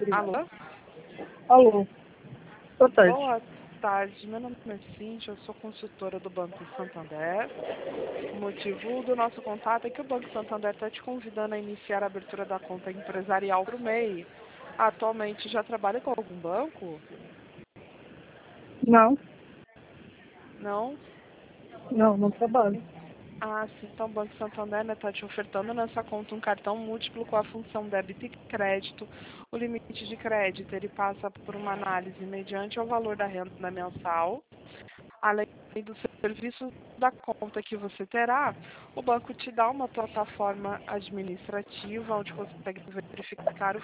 Alô? Alô, boa tarde. Boa tarde, meu nome é Cíntia, eu sou consultora do Banco Santander. O motivo do nosso contato é que o Banco Santander está te convidando a iniciar a abertura da conta empresarial para o MEI. Atualmente já trabalha com algum banco? Não, Não? não trabalho. Ah, sim, então o Banco Santander está te ofertando nessa conta um cartão múltiplo com a função débito e crédito. O limite de crédito ele passa por uma análise mediante o valor da renda mensal. Além do serviço da conta que você terá, o banco te dá uma plataforma administrativa onde você consegue verificar o